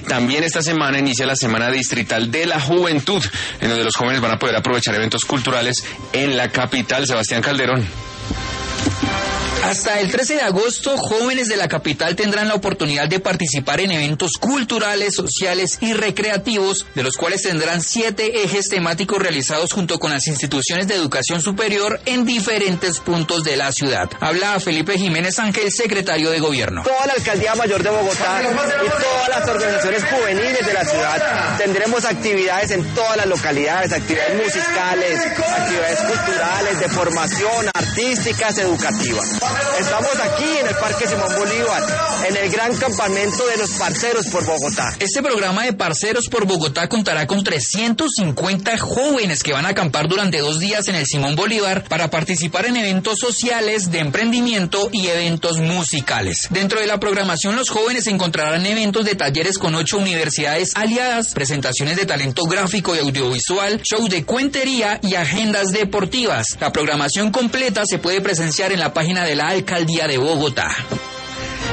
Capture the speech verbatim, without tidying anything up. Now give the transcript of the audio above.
también esta semana inicia la Semana Distrital de la Juventud, en donde los jóvenes van a poder aprovechar eventos culturales en la capital. Sebastián Calderón. Hasta el trece de agosto, jóvenes de la capital tendrán la oportunidad de participar en eventos culturales, sociales y recreativos, de los cuales tendrán siete ejes temáticos realizados junto con las instituciones de educación superior en diferentes puntos de la ciudad. Habla Felipe Jiménez Ángel, secretario de Gobierno. Toda la Alcaldía Mayor de Bogotá y todas las organizaciones juveniles de la ciudad tendremos actividades en todas las localidades, actividades musicales, actividades culturales, de formación, artísticas, educativas. Estamos aquí en el Parque Simón Bolívar, en el gran campamento de los Parceros por Bogotá. Este programa de Parceros por Bogotá contará con trescientos cincuenta jóvenes que van a acampar durante dos días en el Simón Bolívar para participar en eventos sociales, de emprendimiento y eventos musicales. Dentro de la programación, los jóvenes encontrarán eventos de talleres con ocho universidades aliadas, presentaciones de talento gráfico y audiovisual, show de cuentería y agendas deportivas. La programación completa se puede presenciar en la página de la Alcaldía de Bogotá.